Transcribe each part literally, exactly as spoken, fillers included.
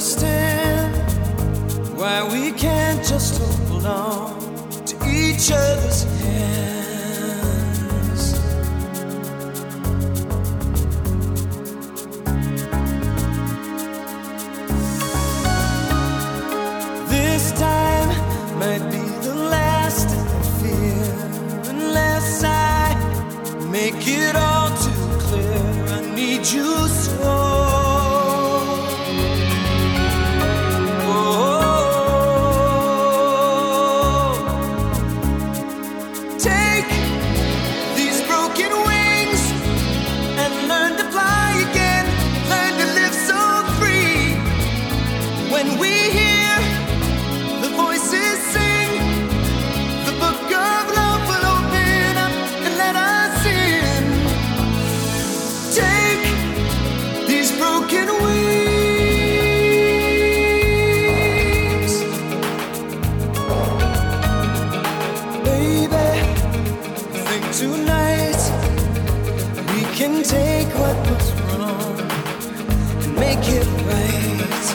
understand why we can't just hold on to each other's hands. This time might be the last I fear, unless I make it all too clear. I need you so. Tonight we can take what was wrong and make it right.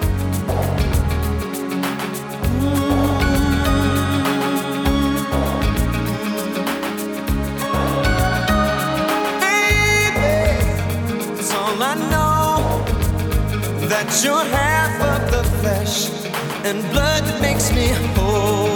Mm-hmm. Baby, it's all I know, that you're half of the flesh and blood that makes me whole.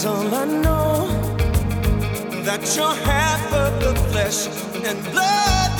That you're half of the flesh and blood